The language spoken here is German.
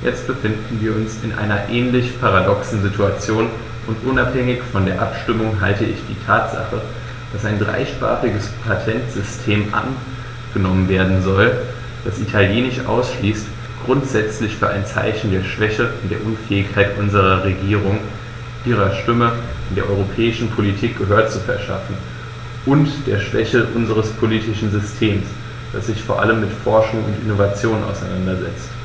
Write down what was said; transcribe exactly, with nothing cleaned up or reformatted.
Jetzt befinden wir uns in einer ähnlich paradoxen Situation, und unabhängig von der Abstimmung halte ich die Tatsache, dass ein dreisprachiges Patentsystem angenommen werden soll, das Italienisch ausschließt, grundsätzlich für ein Zeichen der Schwäche und der Unfähigkeit unserer Regierung, ihrer Stimme in der europäischen Politik Gehör zu verschaffen, und der Schwäche unseres politischen Systems, das sich vor allem mit Forschung und Innovation auseinandersetzt.